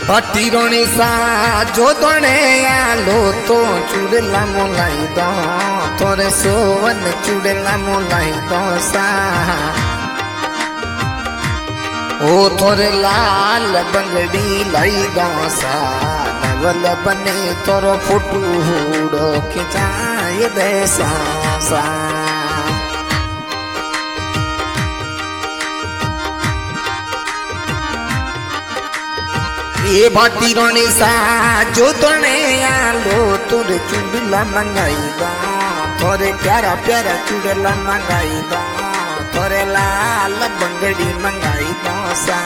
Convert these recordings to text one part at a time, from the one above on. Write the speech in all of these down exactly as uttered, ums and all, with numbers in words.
पटीरोणी सा जो दोने आलो तो चुड़ला मोलाई दो थोरे सोवन चुड़ला मोलाई दो सा ओ थोरे लाल बंगड़ी लाई दो सा नवल बने तोरो फोटू हुड़ो खिंचाए दे सा सा ये भाटी रोनी सा जो तोने आलो तोरे चुड़ला मंगाई दो थोरे प्यारा प्यारा चुड़ला मंगाई दो थोरे लाल बंगड़ी मंगाई दो सा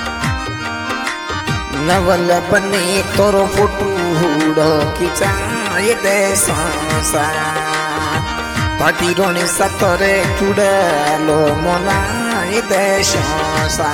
नवल बने तोरो फोटू हुड़ो खिंचाए दे सा भाटी रोनी सा तोरे चुड़लो मोलाई दे सा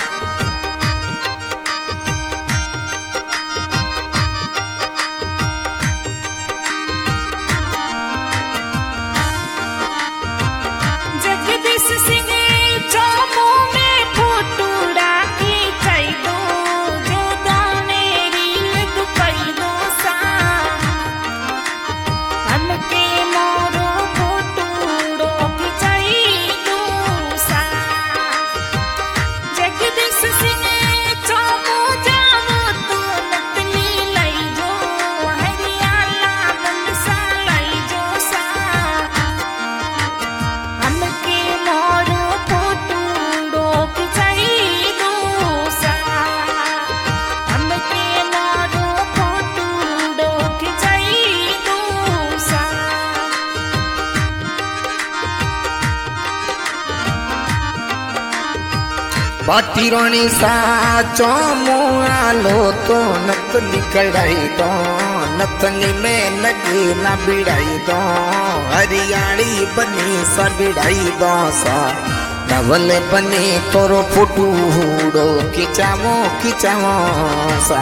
बाटी रोनी सा चोमो आलो तो नतनी कढ़ाई दो नतनी में लगे ना बिड़ाई दो हरियाली बनी सा बिड़ाई दो सा नवल बने तोरो फोटू हुड़ो खिंचावो खिंचावो सा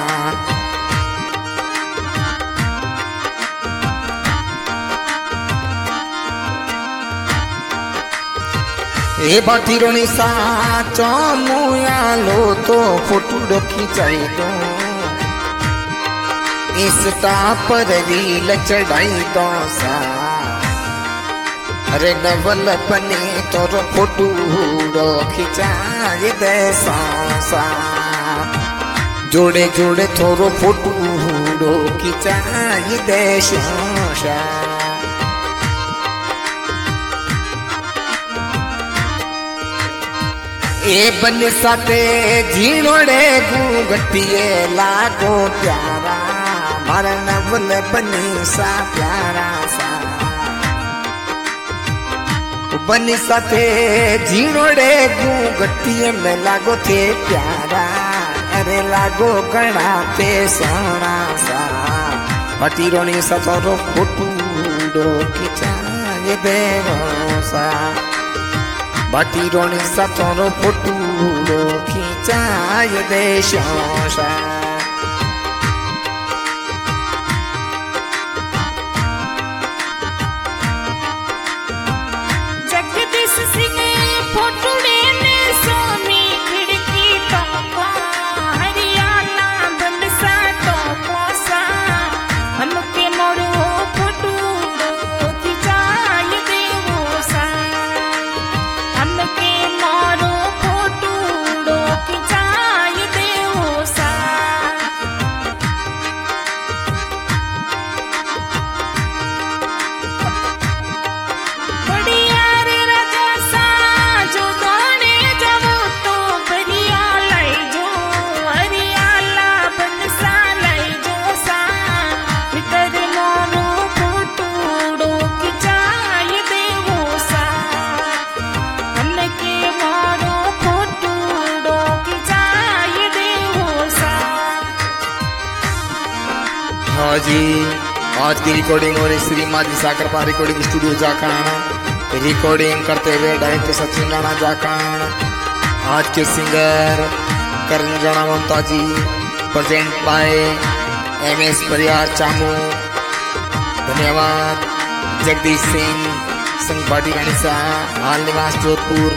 ए बाटी रोनी सा चोमो आलो तो फोटू खिंचाई दो इंस्टा पर रील चढ़ाई दो सा अरे नवल बने तोरो फोटू खिंचाए दे सा सा जोड़े जोड़े तोरो फोटू खिंचाए दे सा ए बन साते झीणोड़े घूंघटिए लागो प्यारा मारा नवल बनी सा प्यारा सा बनी साते झीणोड़े घूंघटिए में लागो थे प्यारा अरे लागो गणा ते सोना सा बाटी रोनी सा तोरो फोटू खिंचाए देवो सा बाटी रोनी सा तोरो फोटू खिंचाए दे सा जगदीश सिंह फोटूड़े ने सोनी खिड़की टोको हरियाणा बंदसा टोको सा हमके मोरो फोटू खिंचाए देवो सा हमके मोरो फोटू खिंचाए देवो सा बढ़िया रे राजा सा जो गाने जावो तो बढ़िया लाई जो हरियाला बनसा लाई जो सा भीतर मोरो फोटू खिंचाए देवो सा हमके मोरो फोटू खिंचाए देवो सा। हाँ जी आज की रिकॉर्डिंग और श्री माजी साकरपा रिकॉर्डिंग स्टूडियो जाकान रिकॉर्डिंग करते हुए डायरेक्टर सचिन राणा जाकान आज के singer Karan Rana Mamta ji present by M S परिवार चामू धन्यवाद जगदीश सिंह संघ बाटी रानी सा हाल निवास जोधपुर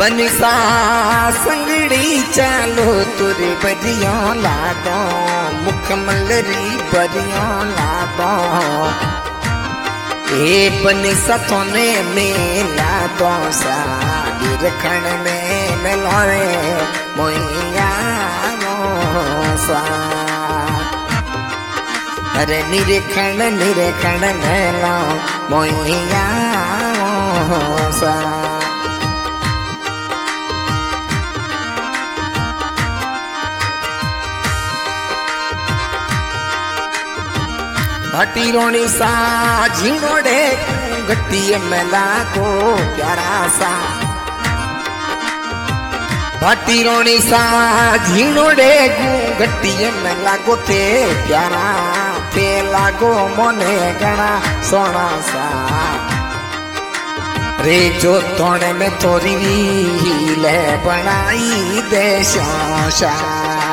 बनिसा संगड़ी चालो तुरे बरियो लादो मुख मलरी बरियो लादो ए बनिसा तोने मेला दो सा निरखण में मिलोरे मोया सा अरे निरखण निरखण मेला मोया सा हटीरोनी सा झीणोड़े घटिए मेला को प्यारा सा भटीरोनी सा झीणोड़े घटिए मेला को थे प्यारा थे लागो मोने गणा सोना सा रे जो तोड़े में थोड़ी ले बनाई दे शोशा